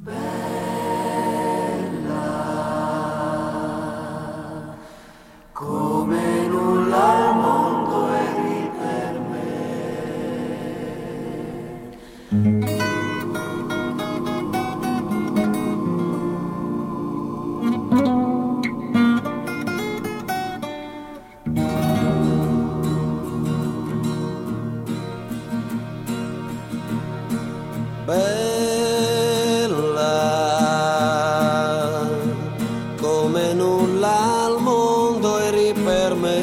Come nulla al mondo eri per me. Bella, come nulla al mondo eri per me.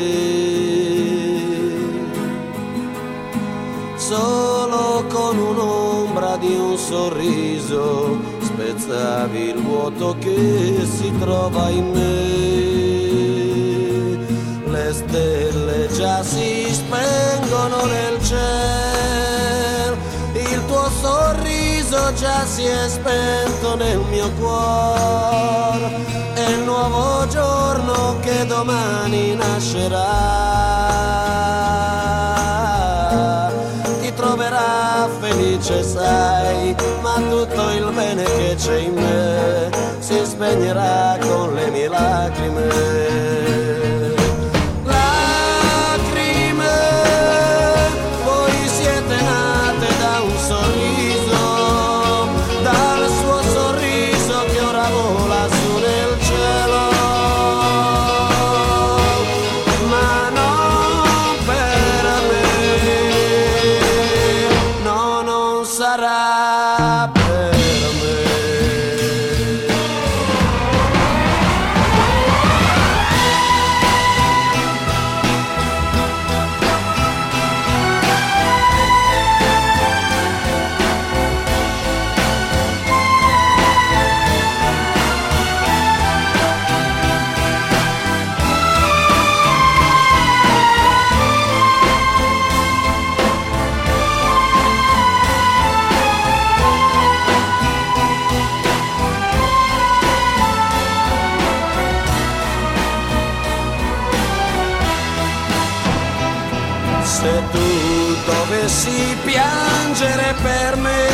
Solo con un'ombra di un sorriso spezzavi il vuoto che si trova in me. Le stelle già si spengono nel cielo, il tuo sorriso già si è spento nel mio cuore, è il nuovo giorno che domani nascerà. Ti troverà felice, sai, ma tutto il bene che c'è in me si spegnerà con le mie lacrime. Sarà per me. Se tu dovessi piangere per me,